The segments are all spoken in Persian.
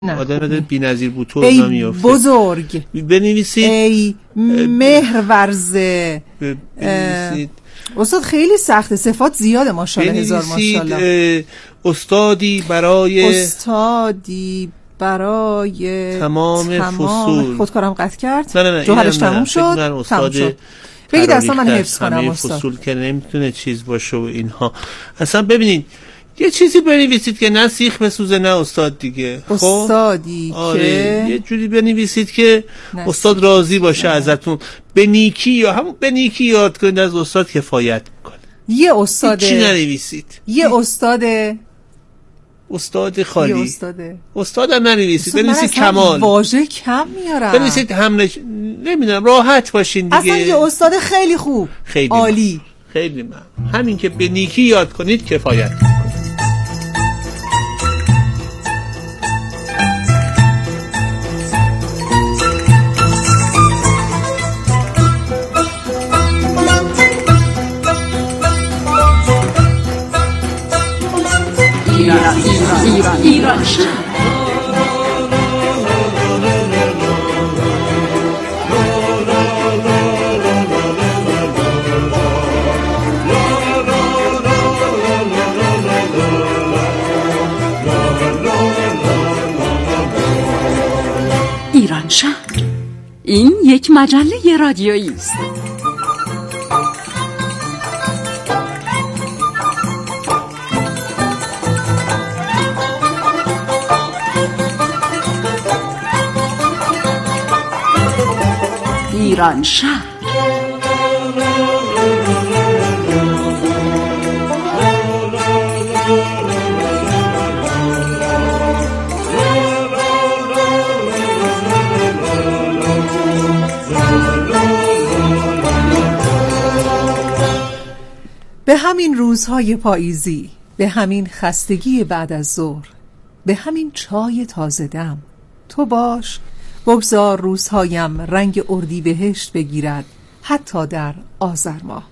آدم بی‌نظیر بوتو نمیافته. بزرگ بنویسید. ای مهرورز. بنویسید. استاد خیلی سخته، صفات زیاده ماشاءالله، هزار ماشاءالله. استادی برای تمام فصول. خودکارم قطع کرد. نه جوهرش تموم شد. من استاد بگید اصلا من حفظ کنم استاد. فصول که نمیتونه چیز باشه و اینها. اصلا ببینید یه چیزی بنویسید که نه سیخ بسوزه نه استاد دیگه. استادی که یه جوری بنویسید که استاد راضی باشه ازتون. به نیکی یا همون به نیکی یاد کنید، از استاد کفایت میکنه. یه استاد چی ننویسید. یه استاد خالی. استاد هم ننویسید. بنویسید کمال. واژه کم میارم. بنویسید نمیدونم راحت باشین دیگه. اصلا یه استاد خیلی خوب، خیلی عالی. خیلی همین که به نیکی یاد کنید کفایت. ایران شهر. ایران شهر، این یک مجله رادیویی است. ایران شهر. به همین روزهای پاییزی، به همین خستگی بعد از ظهر، به همین چای تازه دم، تو باش بگذار روزهایم رنگ اردیبهشت بگیرد، حتی در آذر ماه.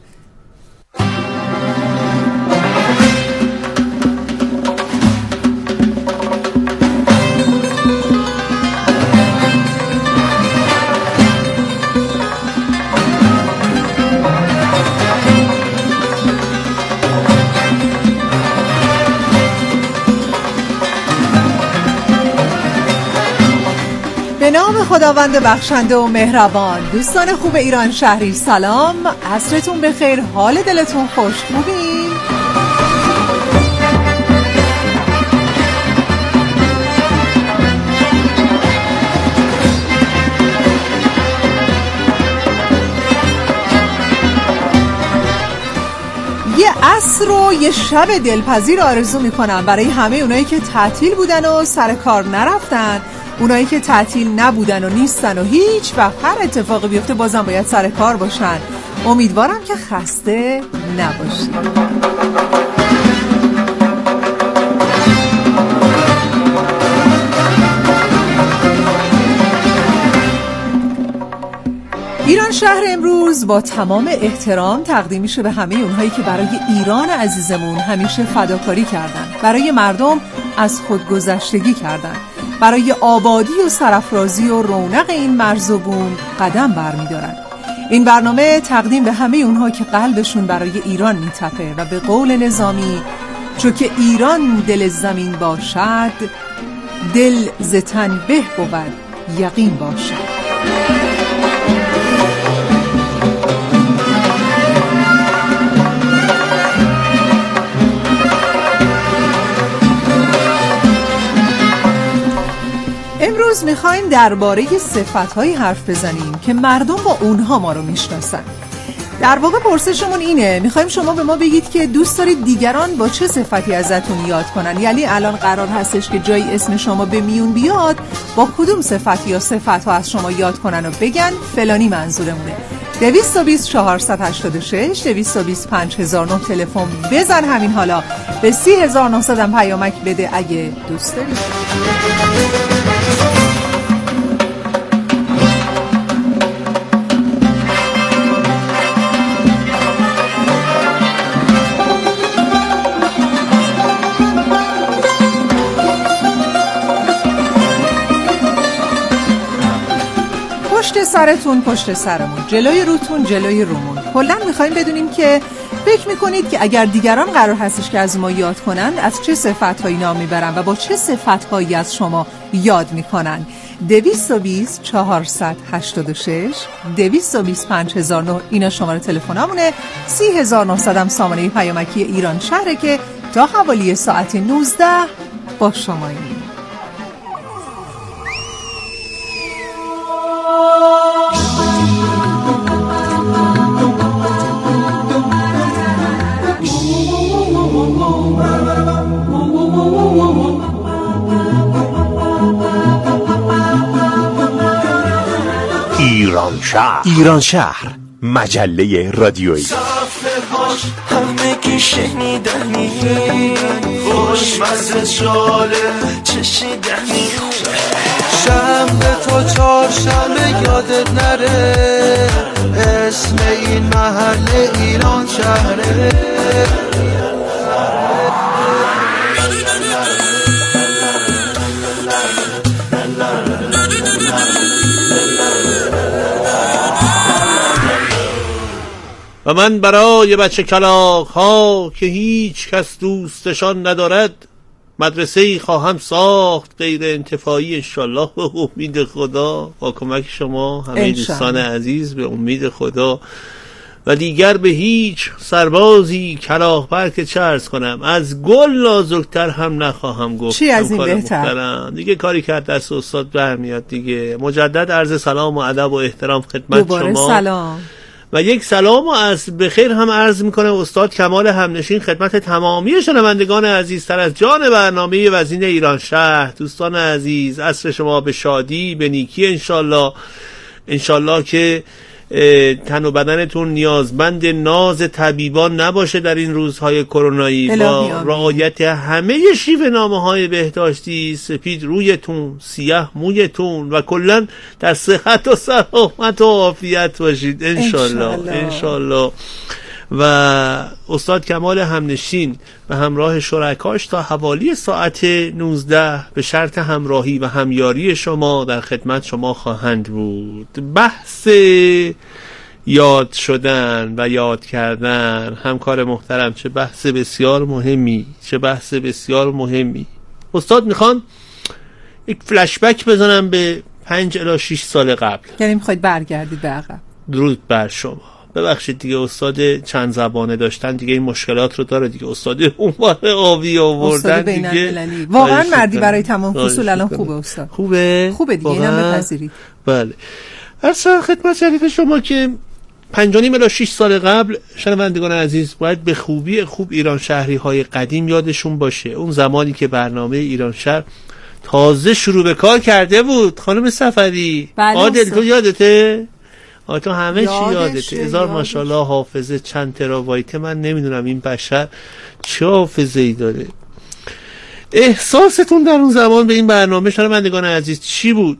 به نام خداوند بخشنده و مهربان. دوستان خوب ایران شهری سلام، عصرتون بخیر، حال دلتون خوش، خوبین؟ یه عصر و یه شب دلپذیر آرزو میکنم برای همه اونایی که تعطیل بودن و سر کار نرفتن، اونایی که تعطیل نبودن و نیستن و هیچ وقت هر اتفاقی بیفته بازم باید سر کار باشن. امیدوارم که خسته نباشید. ایران شهر امروز با تمام احترام تقدیم میشه به همه اونهایی که برای ایران عزیزمون همیشه فداکاری کردن، برای مردم از خودگذشتگی کردن، برای آبادی و سرافرازی و رونق این مرز و بوم قدم برمی‌دارن. این برنامه تقدیم به همه اونها که قلبشون برای ایران میتپه و به قول نظامی چون که ایران دل زمین باشد، دل ز تن به بود یقین باشد. امروز میخوایم درباره صفت‌هایی حرف بزنیم که مردم با اونها ما رو میشناسن. در واقع پرسشمون اینه، میخوایم شما به ما بگید که دوست دارید دیگران با چه صفتی ازتون یاد کنن. یعنی الان قرار هستش که جایی اسم شما به میون بیاد، با کدوم صفت یا صفت‌ها از شما یاد کنن و بگن فلانی منظورمونه. 220 486 220 5009 تلفن بزن همین حالا، به 30900 هم پیامک بده اگه دوست دارید. پشت سرتون پشت سرمون، جلوی روتون جلوی رومون. کلاً میخوایم بدونیم که فکر میکنید که اگر دیگران قرار هستش که از ما یاد کنند از چه صفت‌هایی نام میبرن و با چه صفت‌هایی از شما یاد میکنن. 220 486 220 5009 اینا شماره تلفنامونه. 30900 هم سامانه پیامکی ایران شهره که تا حوالی ساعت 19 با شماییم. ایران شهر مجله رادیویی. صفحه‌هاش همگی شنیدنی، خوشمزه جاله چشیدنی. شمع تو چهارشنبه یادت نره، اسم این محله ایران شهره. و من برای بچه کلاغ ها که هیچ کس دوستشان ندارد مدرسه‌ای خواهم ساخت غیر انتفاعی، انشالله به امید خدا، با کمک شما همه دوستان عزیز، به امید خدا. و دیگر به هیچ سربازی کلاغ که چه عرض کنم، از گل نازکتر هم نخواهم گفت. چی از این بهتر؟ دیگه کاری کرد دست استاد برمیاد دیگه. مجدد عرض سلام و ادب و احترام خدمت شما. سلام. و یک سلام و از بخیر هم عرض میکنه استاد کمال همنشین خدمت تمامی شنوندگان عزیزتر از جان برنامه وزین ایران شهر. دوستان عزیز، عصر شما به شادی، به نیکی انشالله که تن و بدنتون نیازمند ناز طبیبان نباشه در این روزهای کرونایی. با رعایت همه شیوه نامه‌های بهداشتی، سپید رویتون، سیاه مویتون و کلا در صحت و سلامت و عافیت باشید انشالله. و استاد کمال همنشین و همراه شرکاش تا حوالی ساعت 19 به شرط همراهی و همیاری شما در خدمت شما خواهند بود. بحث یاد شدن و یاد کردن، همکار محترم، چه بحث بسیار مهمی. استاد میخوان یک فلشبک بزنم به 5 الی 6 سال قبل. یعنی میخواید برگردید به عقب؟ درود بر شما. ببخشید دیگه، استاد چند زبانه داشتن دیگه این مشکلات رو داره دیگه. استاد اونوار آبی آوردن دیگه. واقعا مردی برای تمام فصول. الان خوبه استاد؟ خوبه دیگه، اینم بپذیرید. بله. اصلا خدمت شریف شما که 5.5 الی 6 سال قبل شنوندگان عزیز باید به خوبی ایران شهری های قدیم یادشون باشه. اون زمانی که برنامه ایران شهر تازه شروع به کار کرده بود. خانم صفری، عادل تو یادته؟ تو همه چی یادته. هزار ماشاءالله حافظه، چند تراوایت. من نمیدونم این بشر چه حافظه ای داره. احساستون در اون زمان به این برنامه شنوندگان عزیز چی بود؟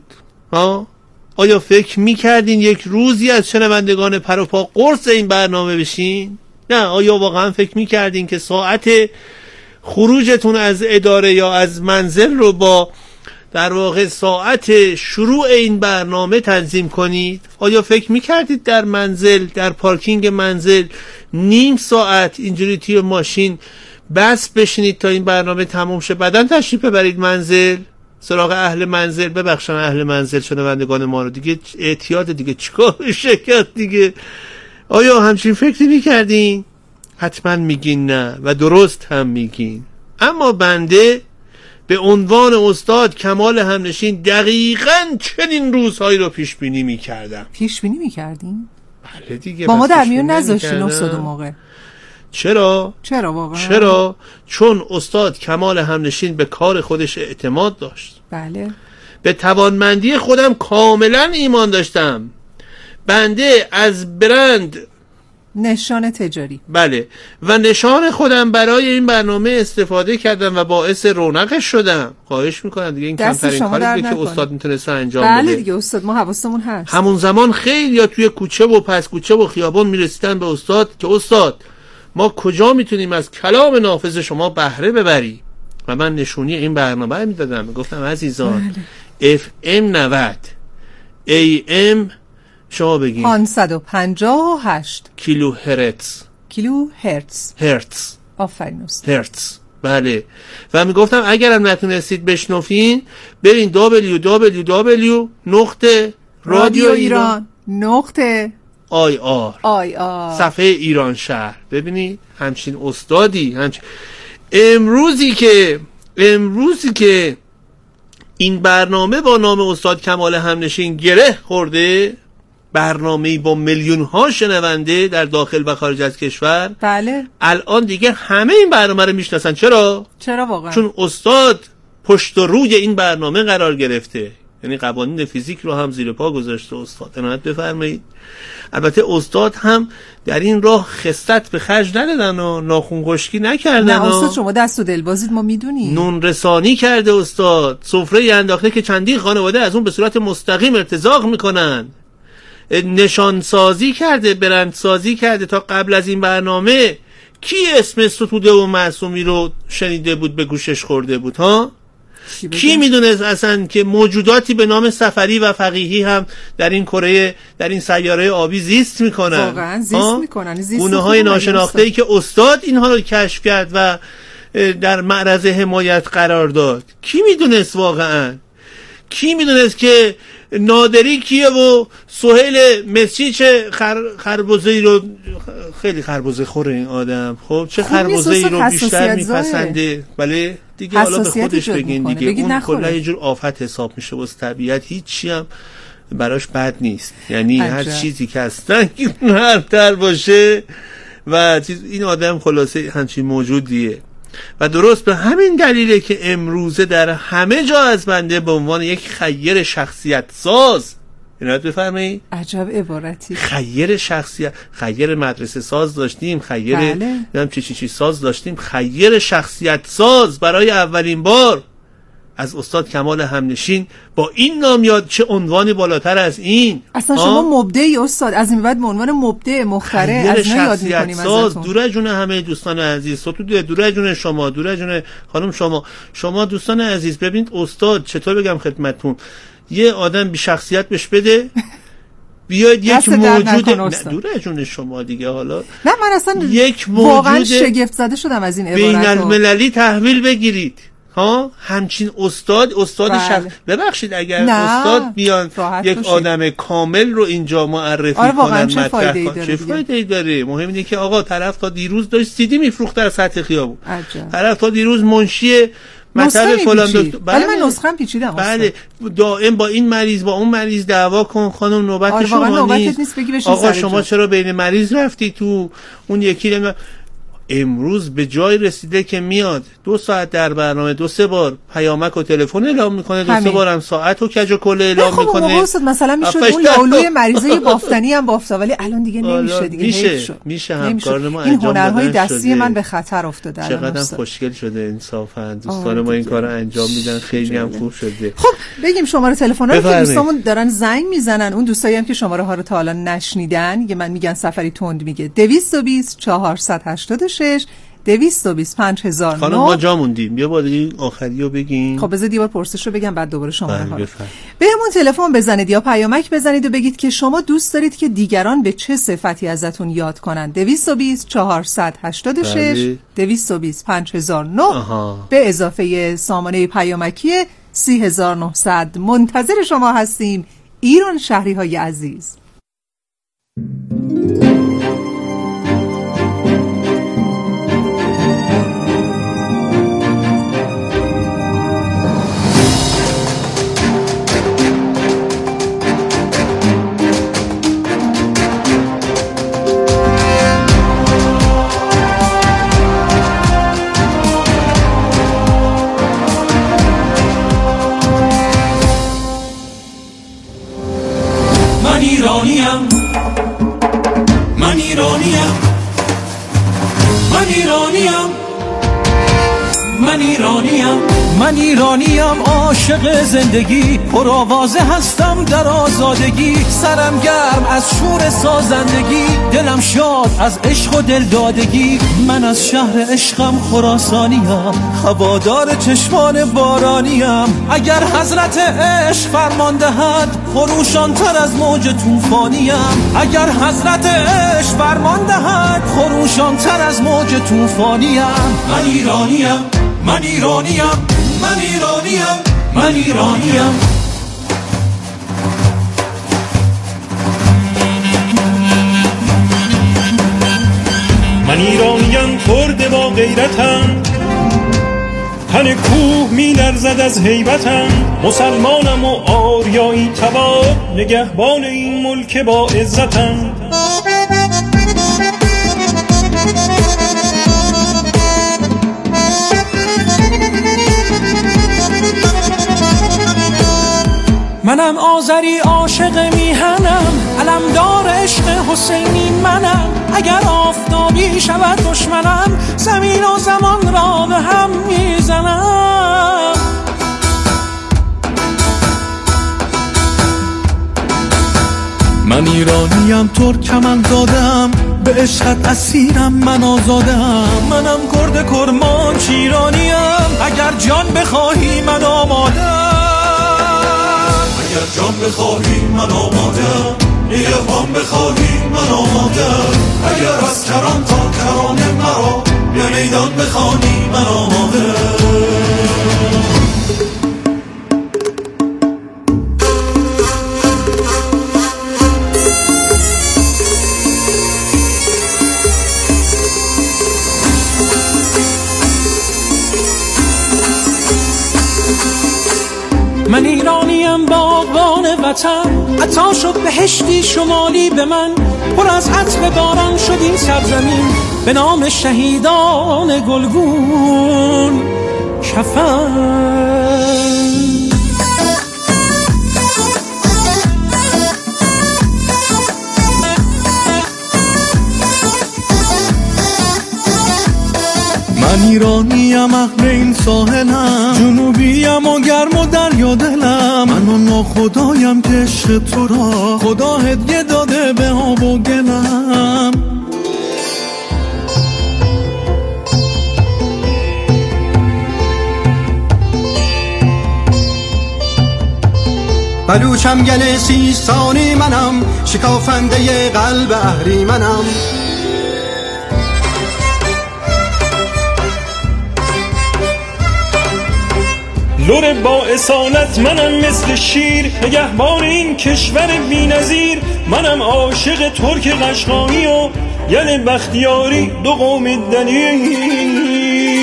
آیا فکر میکردین یک روزی از شنوندگان پر و پا قرص این برنامه بشین؟ نه. آیا واقعا فکر میکردین که ساعت خروجتون از اداره یا از منزل رو با در واقع ساعت شروع این برنامه تنظیم کنید؟ آیا فکر میکردید در منزل، در پارکینگ منزل نیم ساعت اینجوری توی ماشین بس بشینید تا این برنامه تموم شه، بعدن تشریف ببرید منزل سراغ اهل منزل؟ ببخشن اهل منزل شنوندگان ما رو دیگه، اعتیاد دیگه، چیکار شکست دیگه. آیا همچین فکری میکردین؟ حتما میگین نه و درست هم میگین. اما بنده به عنوان استاد کمال همنشین دقیقاً چنین روزهایی رو پیش بینی میکردم. پیش بینی میکردین؟ بله دیگه. با ما در میون نذاشتین استاد موقع. چرا واقعا؟ چرا؟ چون استاد کمال همنشین به کار خودش اعتماد داشت. بله. به توانمندی خودم کاملا ایمان داشتم. بنده از برند نشان تجاری، بله، و نشان خودم برای این برنامه استفاده کردم و باعث رونقش شدم. خواهش میکنم دیگه، این کمترین کاری که استاد میتونسته انجام بده. بله دیگه استاد، ما حواسمون هست. همون زمان خیلی یا توی کوچه و پس کوچه و خیابان میرسیدن به استاد که استاد ما کجا میتونیم از کلام نافذ شما بهره ببریم، و من نشونی این برنامه میدادم. گفتم عزیزان FM 90 AM شما بگین. 558 کیلو هرتز. کیلو هرتز. هرتز. آفرین استاد. هرتز. بله. و میگفتم اگرم نتونستید بشنفین برین www.radioiran.ir صفحه ایران شهر ببینید همچین استادی امروزی که این برنامه با نام استاد کمال همنشین گره خورده، برنامه‌ای با میلیون ها شنونده در داخل و خارج از کشور، بله الان دیگه همه این برنامه رو میشناسن. چرا واقعا؟ چون استاد پشت و روی این برنامه قرار گرفته، یعنی قوانین فیزیک رو هم زیر پا گذاشته استاد. عنایت بفرمایید. البته استاد هم در این راه خست به خرج ندادن و ناخون خشکی نکردن. نه استاد شما دست و دل بازید، ما میدونیم. نون رسانی کرده استاد، سفره انداخته که چندین خانواده از اون به صورت مستقیم ارتزاق میکنن. نشان سازی کرده، برند سازی کرده. تا قبل از این برنامه کی اسم ستوده و معصومی رو شنیده بود، به گوشش خورده بود ها؟ کی میدونست اصلا که موجوداتی به نام سفری و فقیهی هم در این کره، در این سیاره آبی زیست میکنن؟ واقعا زیست میکنن. گونه های ناشناخته ای که استاد اینها رو کشف کرد و در معرض حمایت قرار داد. کی میدونست واقعا؟ کی میدونست که نادری کیه و سهیل مسی چه خربزه‌ای رو، خیلی خربزه خوره این آدم، خب چه خربزه‌ای رو بیشتر میپسنده. بله دیگه حالا به خودش بگین دیگه، اون کلا یه جور آفت حساب میشه واسه طبیعت، هیچی هم براش بد نیست. یعنی هر چیزی که هستن هر تر باشه و این آدم خلاصه همچین موجودیه. و درست به همین دلیله که امروزه در همه جا از بنده به عنوان یک خیر شخصیت ساز، عنایت بفرمایید. عجب عبارتی. خیر شخصیت، خیر مدرسه ساز داشتیم، خیر نمیدونم چی ساز داشتیم، خیر شخصیت ساز برای اولین بار از استاد کمال همنشین با این نام یاد. چه عنوانی بالاتر از این؟ اصلا شما مبدعی استاد، از این بعد به عنوان مبدع مخترع از ما یاد می‌کنیم ازتون. دور از جون همه دوستان عزیز، دور از جون شما، دور از جون خانم شما دوستان عزیز. ببینید استاد چطور بگم خدمتتون، یه آدم بی شخصیت بهش بده بیاید یک موجود دور از جون شما دیگه. حالا نه من اصلا یک واقعا شگفت زده شدم از این عبارت. بین المللی تحویل بگیرید ها، همچین استاد ببخشید اگر استاد بیان یک آدم کامل رو اینجا معرفی کنن، چه فایده‌ای داره؟ مهم اینه که آقا طرف تا دیروز داشت سیدی میفروخت در سطح خیابون، طرف تا دیروز منشی مطلب فلان دکتر. بله من نسخه‌ام پیچیدم. بله دائم با این مریض با اون مریض دعوا کن خانم، نوبت شما نیست. آقا شما چرا بین مریض رفتی تو اون یکی؟ امروز به جای رسیده که میاد 2 ساعت در برنامه 2-3 بار پیامک و تلفن اعلام میکنه، 2-3 بار هم ساعت و کج و کله اعلام میکنه. مثلا میشد اون یالوی مریضه بافتنی هم بافتا، ولی الان دیگه نمیشه دیگه. میشه همکاران ما این هنرهای دستی من به خطر افتاده. چقدر خوشگل شده انصافا دوستان ما این کارو انجام میدن، خیلی هم خوب شده. خب بگیم شماره تلفن رو که دوستامون دارن زنگ میزنن، اون دوستایی هم که شماره ها رو تا حالا نشنیدن، یه من میگن سفری تند میگه 220 486 220 5009. خانم ما جا موندیم، بیا با دیگه آخری رو بگیم. خب بذار دیوار پرسش رو بگم بعد دوباره شما رو بهمون تلفن بزنید یا پیامک بزنید و بگید که شما دوست دارید که دیگران به چه صفتی ازتون یاد کنن. 220 486 220 5009 به اضافه سامانه پیامکی 3900 منتظر شما هستیم. ایران شهری های عزیز. من ایرانیم عاشق زندگی، پرآوازه هستم در آزادگی، سرم گرم از شور سازندگی، دلم شاد از عشق و دلدادگی. من از شهر عشقم خراسانیم، هوادار چشمان بارانیم. اگر حضرت عشق فرمان دهد خروشان‌تر از موج طوفانیم. اگر حضرت عشق فرمان دهد خروشان‌تر از موج طوفانیم. من ایرانیم، من ایرانیم، من ایرانیم، من ایرانیم. من ایرانیم خورده با غیرتم، تن کوه می لرزد از هیبتم. مسلمانم و آریایی تبار، نگهبان این ملک با عزتم. منم آذری عاشق میهنم، علمدار عشق حسینی منم. اگر آفتابی شود دشمنم، زمین و زمان را به هم میزنم. من ایرانیم ترکمن زادم، به عشقت اسیرم من آزادم. منم کرد کرمانش ایرانیم، اگر جان بخواهی من آمادم. اگر جان بخواهی من آمادم، نگهبان بخواهی من آمادم. اگر از کران تا کران مرا به میدان بخوانی من آمادم. من ایرانیم باغبان وطن، عطا شد بهشتی شمالی به من. پر از عطر باران شد این سرزمین، به نام شهیدان گلگون کفن. من ایرانیم اهل این ساحلم، جنوبیم و گرم و دریا دلم. من و ناخدایم که عشق تو را خدا هدیه داده به آب و گلم. بلوچم گل سیستانی منم، شکافنده قلب اهریمنم. لور با اصالت منم مثل شیر، نگهبان این کشور بی نظیر. منم عاشق ترک قشقایی و یل بختیاری، دو قوم دنیر.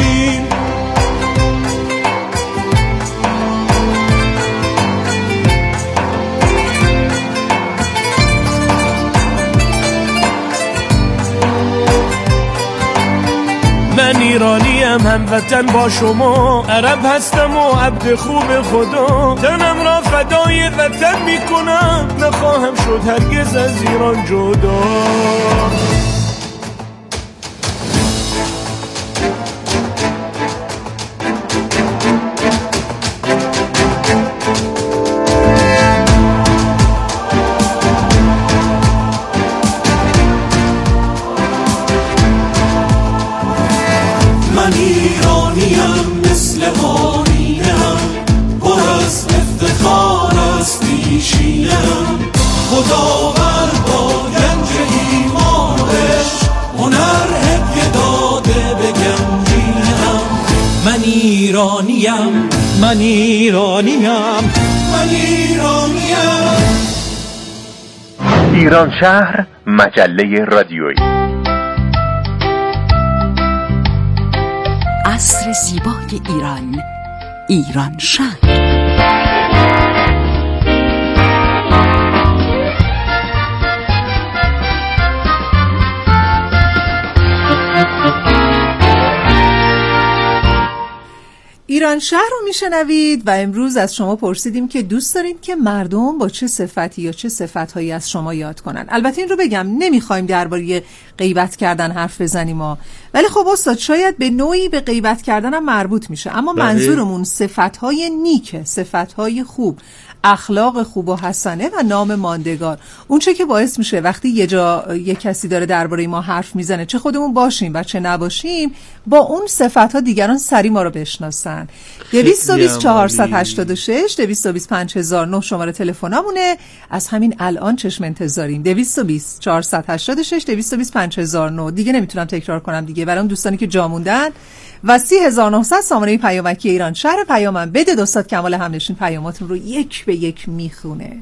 من ایرانیم هموطن با شما، عرب هستم و عبد خوب خدا. تنم را فدای وطن میکنم، نخواهم شد هرگز از ایران جدا. من ایرانیم مثل آینه‌ام، پر از افتخار از پیشینه‌ام. خداوند با گنج ایمان و عشق، هنر هدیه داده به گنجینه‌ام. من ایرانیم، من ایرانیم، من ایرانیم. ایران شهر مجله رادیویی. عصر زیبای ایران، ایران شهر. ایران شهر رو میشنوید و امروز از شما پرسیدیم که دوست دارید که مردم با چه صفتی یا چه صفتهایی از شما یاد کنن. البته این رو بگم نمیخوایم درباره غیبت کردن حرف بزنیم ولی خب استاد شاید به نوعی به غیبت کردن هم مربوط میشه، اما منظورمون صفتهای نیکه، صفتهای خوب، اخلاق خوب و حسنه و نام ماندگار، اون چه که باعث میشه وقتی یه جا یه کسی داره درباره ما حرف میزنه، چه خودمون باشیم و چه نباشیم، با اون صفتها دیگران سری ما رو بشناسن. 220 486 220 5009 شماره تلفنمونه. از همین الان چشم انتظاریم. 220 486 220 5009. دیگه نمیتونم تکرار کنم دیگه برای اون دوستانی که جا موندن. و 30900 سامانه پیامکی ایران شهر پیامم بده. استاد کمال همنشین پیاماتون رو یک به یک میخونه.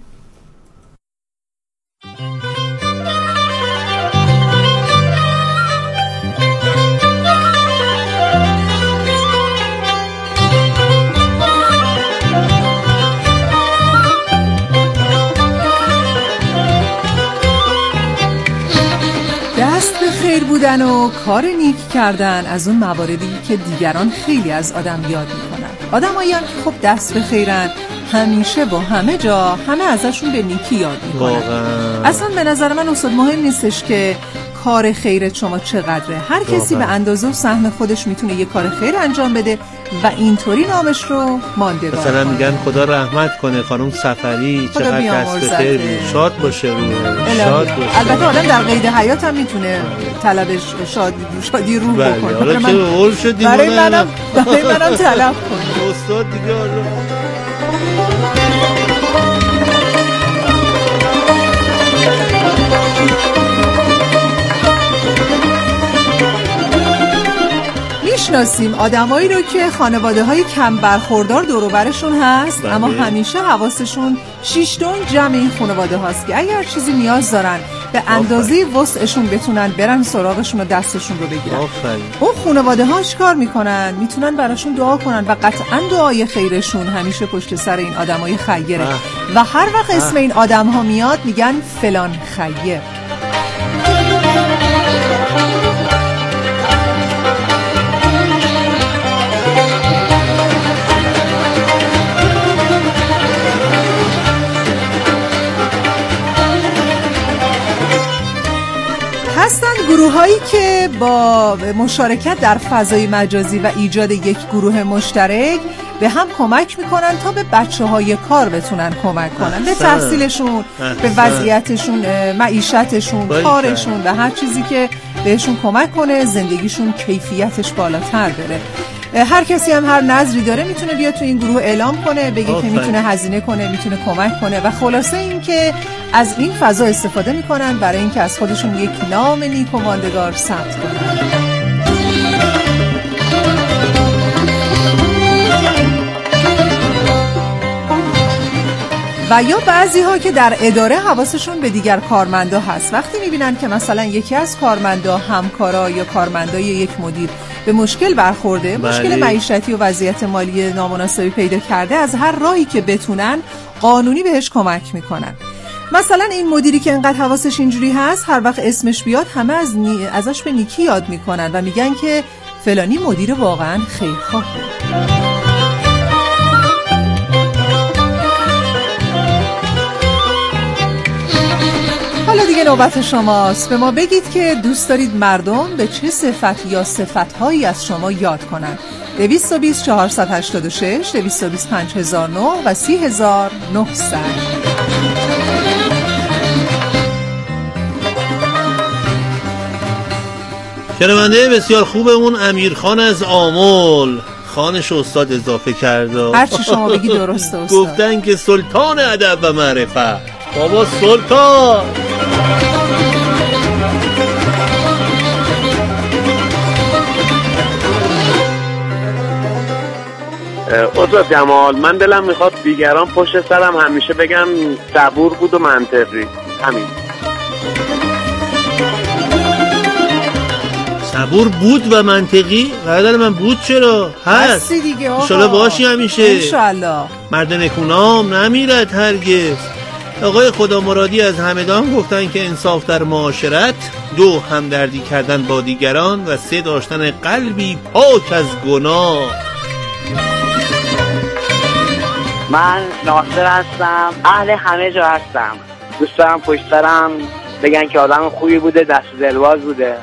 خیر بودن و کار نیک کردن از اون مواردی که دیگران خیلی از آدم یاد میکنن. آدمایی هم که خب دست به خیرن همیشه با همه جا همه ازشون به نیکی یاد میکنن. اصلا به نظر من استاد مهم نیستش که کار خیرت شما چقدره. هر کسی به اندازه و سهم خودش میتونه یه کار خیر انجام بده و اینطوری نامش رو ماندگار کنه. مثلا میگن خدا رحمت کنه خانم سفری، چقدر دست به خیر بود، شاد باشه روح، شاد باشه. البته آدم در قید حیات هم میتونه طلبش شادی روح بکنه. برای منم طلب کنه. استاد دیگه میشناسیم آدمایی رو که خانواده‌های کم برخوردار دور و برشون هست، اما همیشه حواسشون شیشتون جمع این خانواده هاست که اگر چیزی نیاز دارن به اندازه وسعشون بتونن برن سراغشون و دستشون رو بگیرن. اون خانواده ها چیکار میکنن؟ میتونن براشون دعا کنن و قطعا دعای خیرشون همیشه پشت سر این آدمای خیره و هر وقت اسم این آدم ها میاد میگن فلان خیر. هستند گروه‌هایی که با مشارکت در فضای مجازی و ایجاد یک گروه مشترک به هم کمک میکنن تا به بچه‌های کار بتونن کمک کنن، به تحصیلشون، به وضعیتشون، معیشتشون، کارشون و هر چیزی که بهشون کمک کنه زندگیشون کیفیتش بالاتر بره. هر کسی هم هر نظری داره میتونه بیاد تو این گروه اعلام کنه، بگه که میتونه هزینه کنه، میتونه کمک کنه و خلاصه این که از این فضا استفاده میکنن برای اینکه از خودشون یک نام نیک و ماندگار ثبت کنن. و یا بعضی ها که در اداره حواسشون به دیگر کارمندا هست، وقتی میبینن که مثلا یکی از کارمندا، همکارا یا کارمندای یک مدیر به مشکل برخورده، مشکل معیشتی و وضعیت مالی نامناسبی پیدا کرده، از هر راهی که بتونن قانونی بهش کمک میکنن. مثلا این مدیری که انقدر حواسش اینجوری هست، هر وقت اسمش بیاد همه ازش به نیکی یاد میکنن و میگن که فلانی مدیر واقعا خیرخواهه. حالا دیگه نوبت شماست. به ما بگید که دوست دارید مردم به چه صفت یا صفت‌هایی از شما یاد کنن. 220 486 220 5009 و 30900. شنونده بسیار خوبمون امیرخان از آمل، خانش استاد اضافه کرده. هرچی شما بگی درسته استاد. گفتن که سلطان ادب و معرفت. بابا سلطان استاد جمال، من دلم میخواد دیگران پشت سرم همیشه بگم صبور بود و منطقی. همین. صبور بود و منطقی؟ برادر من بود چرا؟ هست دیگه آقا. انشالله باشی همیشه. انشالله. مرد نکونام نمیرد هرگز. آقای خدا مرادی از همدان گفتن که انصاف در معاشرت، 2 همدردی کردن با دیگران و 3 داشتن قلبی پاک از گناه. من ناصر هستم، اهل همه جا هستم. دوست دارم پشت سرم بگن که آدم خوبی بوده، دست دلواز بوده.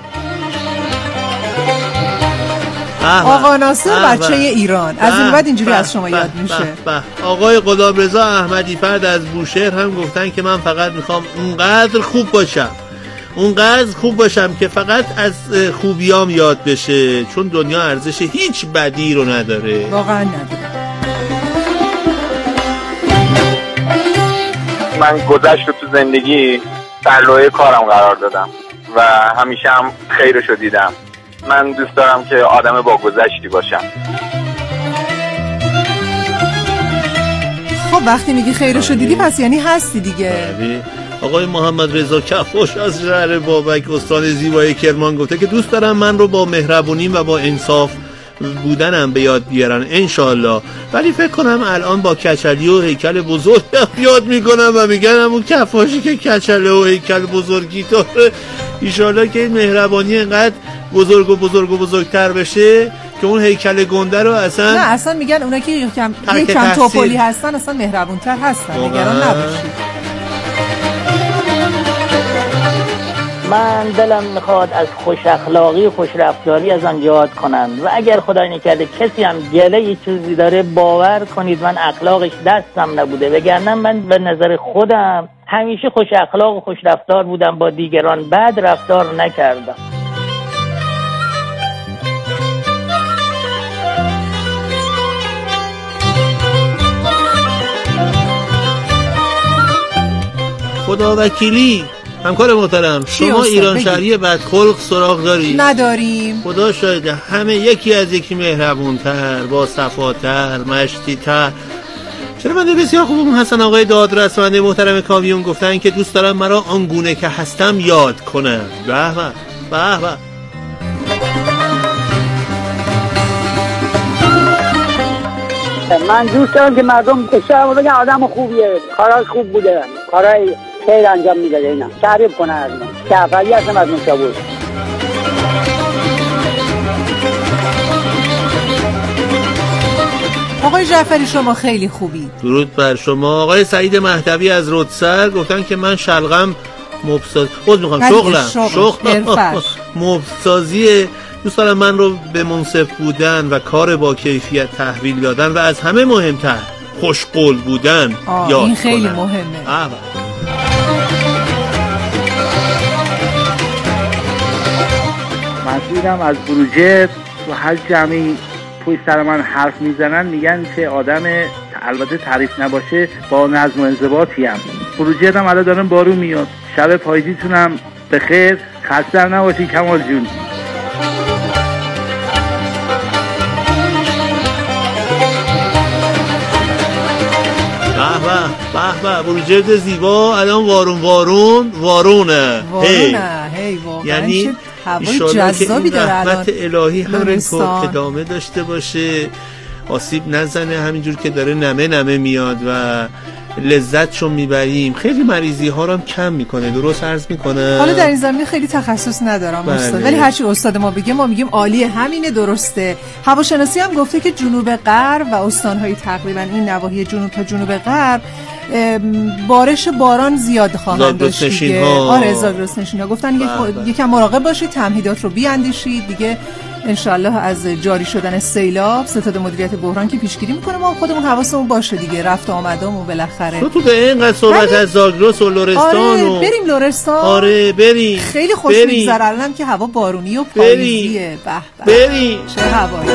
آقا ناصر بچه ایران از این بعد اینجوری از شما یاد میشه. آقای غلامرضا احمدی فرد از بوشهر هم گفتن که من فقط میخوام اونقدر خوب باشم که فقط از خوبیام یاد بشه، چون دنیا ارزش هیچ بدی رو نداره. واقعا نداره. من گذشت رو تو زندگی در لوح کارم قرار دادم و همیشه هم خیرشو دیدم. من دوست دارم که آدم با گذشتی باشم. خب وقتی میگی خیرشو دیدی پس یعنی هستی دیگه. آقای محمد رضا کفاش از شهر بابک استان زیبای کرمان گفته که دوست دارم من رو با مهربونیم و با انصاف بودنم به یاد بیارن انشالله، ولی فکر کنم الان با کچلی و هیکل بزرگ یاد میکنم و میگن همون کفاشی که کچله و هیکل بزرگی داره. انشالله که این مهربانی انقدر بزرگتر بشه که اون هیکل گنده رو اصلا میگن اونا که یکم توپلی هستن اصلا مهربونتر هستن. نگران نباشید. من دلم میخواد از خوش اخلاقی و خوش رفتاری از آن یاد کنند و اگر خدای نکرده کسی هم گله یه چیزی داره باور کنید من اخلاقش دستم نبوده، وگرنه من به نظر خودم همیشه خوش اخلاق و خوش رفتار بودم، با دیگران بد رفتار نکردم. خدا وکیلی همکار محترم، شما ایران شهری بدخلق سراغ داری؟ نداریم. خدا شاهده همه یکی از یکی مهربونتر، با صفاتر، مشتی‌تر. شنونده بسیار خوبم حسن آقای دادرسونده محترم کامیون گفتن که دوست دارم مرا آنگونه که هستم یاد کنم. به به. من دوست دارم که مردم بسیار بگن آدم خوبیه، کاراش خوب بوده، کارای خیر انجام میداده، اینا تعریف کنه از من. جعفری هستم از مشابه. آقای جعفری شما خیلی خوبی. درود بر شما. آقای سعید مهدوی از رودسر گفتن که من شلغم مبسازی دوست دارم من رو به منصف بودن و کار با کیفیت تحویل دادن و از همه مهمتر خوشقول بودن یاد این خیلی کنن. مهمه. مسئولم از بروجرد و هر جمعی پشت سر من حرف میزنن میگن که آدم البته تعریف نباشه با نظم و انضباطی ام. بروجردم الان دارم بارون میاد. شب پاییزیتونم بخیر، خسته نباشی کمال جون. به بروجرد زیبا الان وارونه. هی واقعا یعنی هوای جذابی داره الان. رحمت الهی همینطور ادامه داشته باشه، آسیب نزنه، همینجور که داره نمه میاد و لذتشو میبریم. خیلی مریضی ها رو هم کم میکنه. درست عرض میکنه. حالا در این زمینه خیلی تخصص ندارم استاد، ولی هرچی استاد ما بگه ما میگیم عالیه، همینه، درسته. هواشناسی هم گفته که جنوب غرب و استانهای تقریبا این نواحی جنوب تا جنوب غرب بارش باران زیاد خواهند داشت دیگه. آره زاگرسنشین‌ها گفتن یکم مراقب باشید، تمهیدات رو بیاندیشید دیگه. انشالله از جاری شدن سیلاب ستاد مدیریت بحران که پیشگیری میکنه ما خودمون حواسمون باشه دیگه، رفت آمدامون بالاخره. تو به اینقدر صحبت از زاگرس و لرستان. آره بریم لرستان. آره بریم. خیلی خوش میگذره الانم که هوا بارونی و پاییزیه. به بریم. چه هوایی.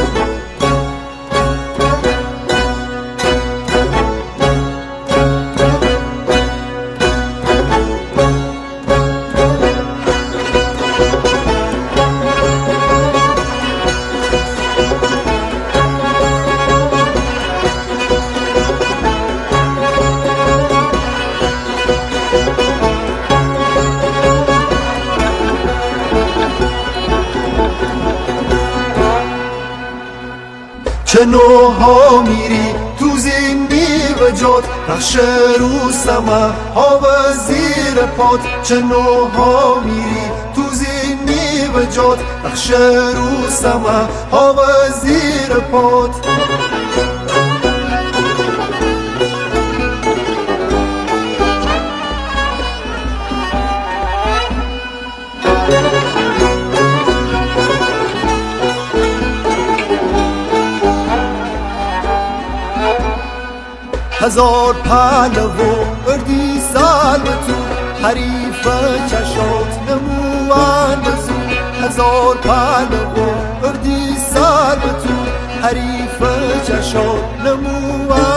چه نوها میری تو زینی و جاد، رخش رو سمه ها و زیر پاد. چه نوها میری تو زینی و جاد، رخش رو سمه ها و زیر پاد. هزار پهلو اردی سال تو حریف چشات نموان بزو هزار پهلو اردی سال تو حریف چشات نموان